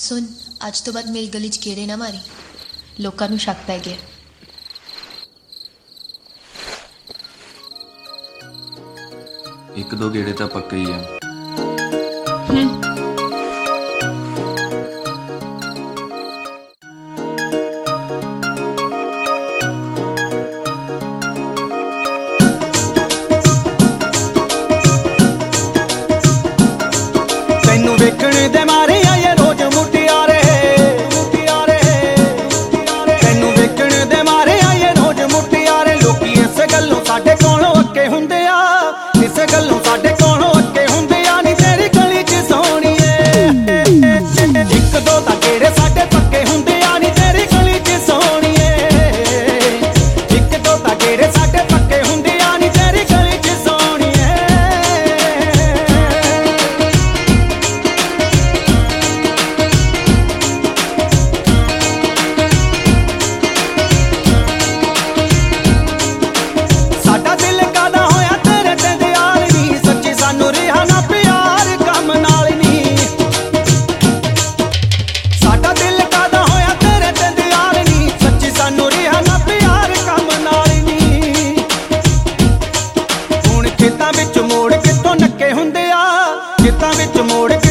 सुन, अज तो बाद मेरी गली च गेड़े ना मारी, लोकां नूं शक पै गया। एक दो गेड़े तो पक्के ही है। तैनू वेखण दे मारे आए रोज मुटियारे, तैनू वेखण दे मारे आए रोज मुटियारे। लोकी इस गल्लों साडे कोलों अक्के हुंदे आ, इस गल्लों साडे कोलों अक्के हुंदे आ। नी तेरी गली च सोहणीए इक दो तां गेड़े साडे पक्के हुंदे आ। नी तेरी गली च सोहणीए इक दो तां गेड़े साडे पक्के हुंदे आ। नी तेरी गली च सोहणीए। साडा दिल कादा होया तेरे ते दयाल नी, सच्ची सानू रिहा ना प्यार कम नाल नी। साडा दिल कादा होया तेरे ते दयाल नी, सच्ची सानू रिहा ना प्यार कम नाल नी। हुण खेतां विच मोड़ कित्थों नक्के हुंदे आ, खेतां विच मोड़